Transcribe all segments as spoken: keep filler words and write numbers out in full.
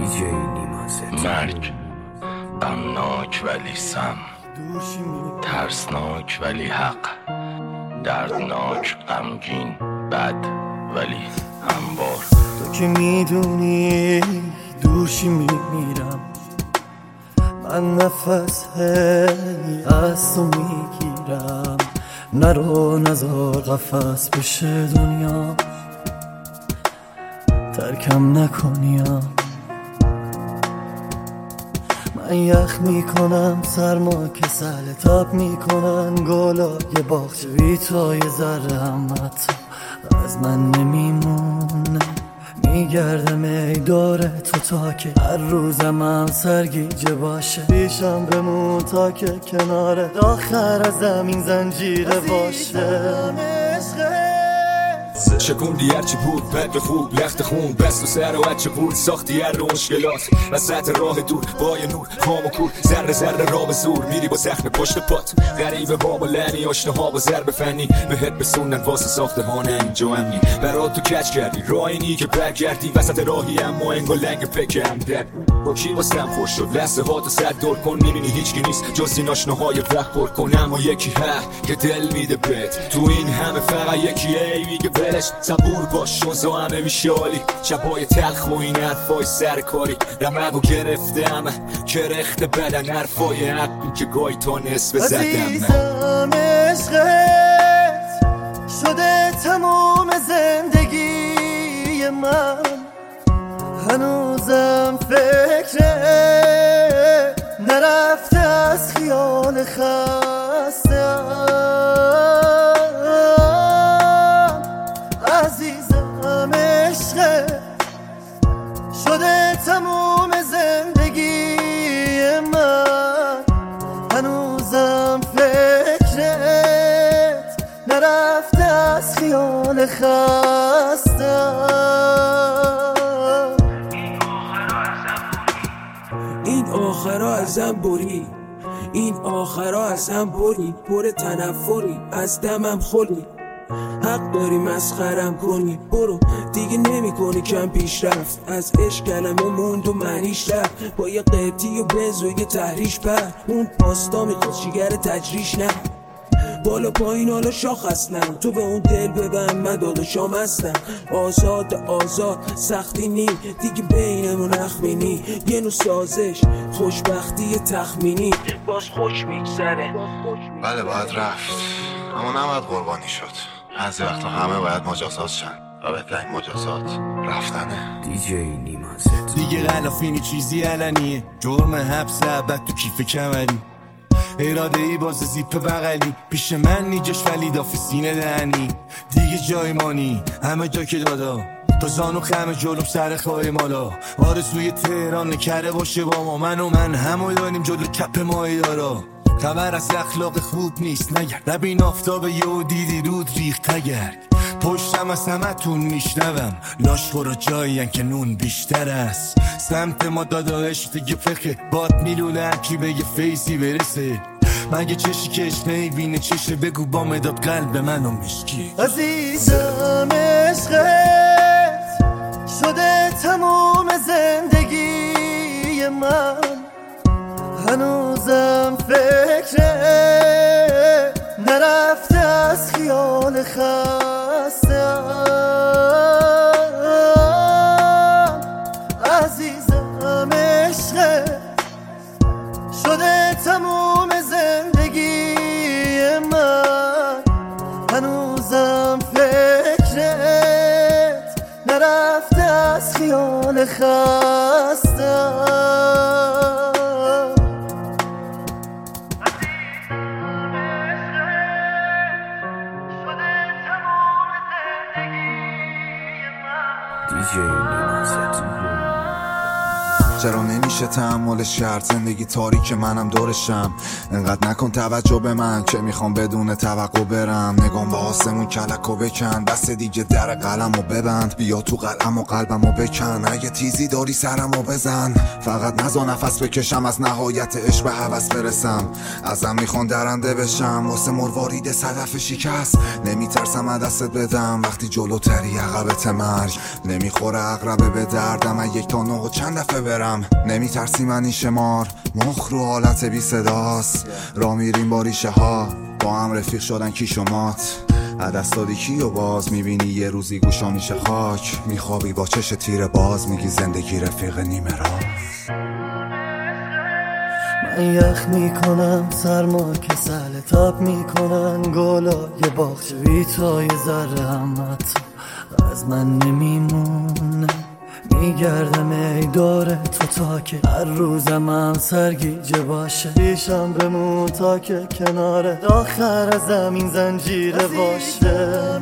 مرگ غمناک ولی سم، ترسناک ولی حق، دردناک غمگین بد ولی هموار. تو که میدونی دوشی میمیرم، من نفس هی از تو میگیرم. نرو نزار قفس بشه دنیا، ترکم نکنیم. من یخ میکنم سرما که سل تاب میکنن گلای باغچه بی تو یه ذره هم حتی از من نمیمونه. میگردم ای داره تو تا که هر روزم هم سرگیجه باشه. پیشم بمون تا که کنار آخر از زمین زنجیره باشه. شکوندی هرچی بود بد خوب لخت خون بست و سر و بچه بود ساختی هر مشکلات وسط راه دور با یه نور خام و کور ذره ذره را به زور میری با زخم پشت پات غریبه باب و لعنی آشنا ها با ضرب فنی بهت بسوندن واسه ساختمان اینجا امنی برات تو کچ کردی راه اینی که برگردی وسط راهی اما انگا لنگ فکرم در با کی واسم خوش شد لحظه ها تو صد دور کن میبینی هیچکی نیست جز این آشناهای وقت پر کن اما یکی ها که دل میده بهت تو این همه فقط یکی ای میگه ولش صبور باش شوزا همه میشالی شبای تلخ و این حرفای سرکاری رمقو گرفته همه کرخته بدن حرفای حقی که گاهی تا نصف زدم. عزیزم عشقت شده تموم زندگی من، هنوزم فکره نرفته از خیال خستم. عزیزم عشقت شده تموم زندگی من، هنوزم فکرت نرفته از خیال خستم. این آخرا ازم بری، این آخرا ازم بری، پر تنفری از دمم خوری. حق داری مسخرم کنی، برو دیگه نمی کنی کم پیشرفت. از عشق کلمه موند و معنیش رفت، با یه قیبتی و بنز و یه تحریش پر. اون پاستا میخواد شیگر تجریش نه، بالا پایین حالا شاخ هستم. تو به اون دل ببن من داداشام هستم. آزاد آزاد سختی نی دیگه بینمون اخمینی، یه نوع سازش خوشبختی تخمینی باز خوش میگذره. بله باید رفت اما نباید قربانی شد. بعضی وقتا همه باید مجازات شن و بهترین مجازات رفتنه. دیگه غلافینی چیزی علنیه، جرم حبس لعبت تو کیف کمری، اراده ای باز زیپ بغلی پیش من نیجش ولی دافی سینه دهنی. دیگه جای مانی همه جا که دادا تا زانو خم جلوم سر خواهی مالا. آرزوی تهران نکره باشه با ما، من و من همو داریم جلو کپ ماهی دارا. خبر از اخلاق خوب نیست نگرد، نبین آفتاب یهو دیدی رود ریخت تگرد. پشتم از همتون میشنوم لاش خورا جایین که نون بیشتر است. سمت ما داداش دیگه فخه باد میلوله هرکی به یه فیزی برسه. مگه چشی کش نیبینه چشه بگو با مداد قلب منو مشکی. عزیزم عشقت شده تموم زندگی من، هنوزم فکره نرفته از خیال خستم. عزیزم عشقت شده تموم زندگی من، هنوزم فکرت نرفته از خیال خستم. دی جی نیما زد. چرا نمیشه تحملش کرد؟ زندگی تاریک منم دورشم. انقدر نکن توجه به من که میخوام بدون توقع برم. نگام با آسمون کلکو بکن، بس دیگه در قلمو ببند. بیا تو قلم و قلبمو بکن، اگه تیزی داری سرمو بزن. فقط نزا نفس بکشم، از نهایت عشق به هوس برسم. ازم میخوان درنده بشم واسه مروارید صدف شکست. نمیترسم از دستت بدم وقتی جلوتری عقبت مرگ. نمیخوره عقربه به دردم از یک تا نه و چند دفعه برم. نمیترسی منی شمار، مخ رو حالت بی صداست. را میریم با ریشه ها، با هم رفیق شدن کیش و مات. عدست دادی کی و باز میبینی یه روزی گوشا میشه خاک. میخوابی با چش تیر باز، میگی زندگی رفیق نیمه راست. من یخ میکنم سرما کسل تاب میکنن گلای باغچه بی تو یه ذره هم تو از من نمیمونه. میگردم ای دور تو تا که هر روزم هم سرگیجه باشه. پیشم بمون تا که کنار آخر از زمین زنجیره باشه.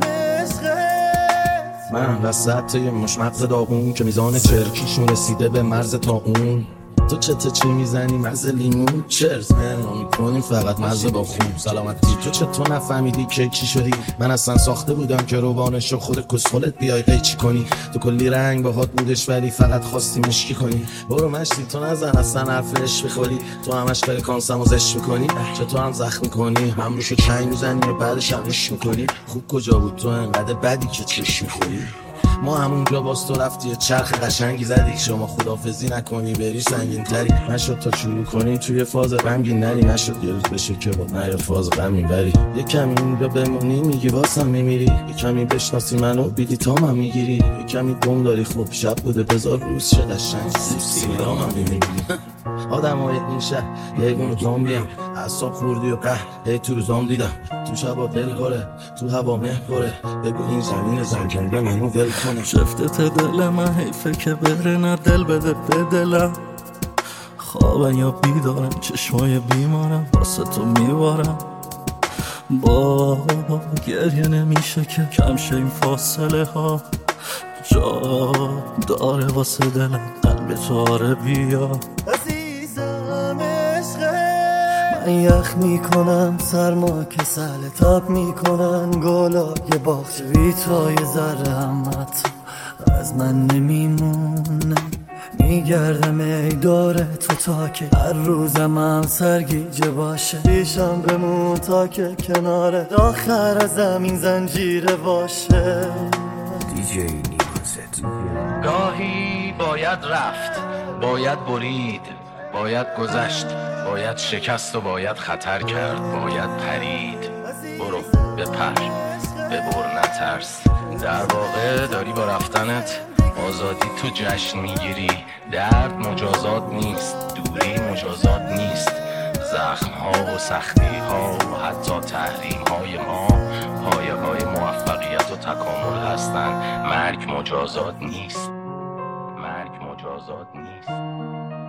من وسط یه مش مغز داغون که میزان چرکیشون رسیده به مرز تا اون. تو چته چی میزنی مغز لیمون؟ چرز من میکنیم فقط مغز با خون. سلامتی تو چطور نفهمیدی که کی شدی؟ من اصلا ساخته بودم که روبانشو خود کسخلت بیای قیچی کنی. تو کلی رنگ باهات بودش ولی فقط خواستی مشکی کنی. برو مشتی تو نزن اصلا حرفش بخوری. تو همش فرکانسم و زش میکنی، چطور هم زخم میکنی. من روشو چنگ میزنی و بعدش هم رش میکنی. خوب کجا بود تو انقدر بدی که چش میخوری؟ ما همونجا باز تو رفتی چرخ قشنگی زدی. شما خدافزی نکنی بری سنگین تری. نشد تا شروع کنی توی فاز غمگین نری. نشد یه روز بشه که با نه فاز غم میبری. یه کمی اینجا بمونی میگی واسم میمیری. یه کمی بشناسی منو بیدی تا من میگیری. یه کمی دم داری خوب شب بوده بذار روز چه قشنگ سیب سیب دامم میمیری. آدم های این شهر یه گونه زامبیم. اصاب خوردی و قهر هی تو روزام دیدم. تو شبا دل خوره تو هوا مه خوره. بگو این زمین زنگنده منو دل کنه. شفتت دل من حیفه که بره نه دل بده به دلم. خوابم یا بیدارم چشمای بیمارم واسه تو میبارم. با گریه نمیشه که کم شه این فاصله ها. جا داره واسه دلم قلب تو آره بیا. من یخ میکنم سرما کسل تاب میکنن گلای باغچه بی تو یه ذره هم تو از من نمیمونه. میگردم ای دور تو تا که هر روزم هم سرگیجه باشه. پیشم بمون تا که کنار آخر از زمین زنجیره باشه. دیجی نیمازت گاهی باید رفت، باید برید، باید گذشت، باید شکست و باید خطر کرد، باید پرید. برو بپر ببر نترس. در واقع داری با رفتنت آزادی تو جشن میگیری. درد مجازات نیست، دوری مجازات نیست. زخم ها و سختی ها و حتی تحریم های ما پایه های موفقیت و تکامل هستن. مرگ مجازات نیست، مرگ مجازات نیست.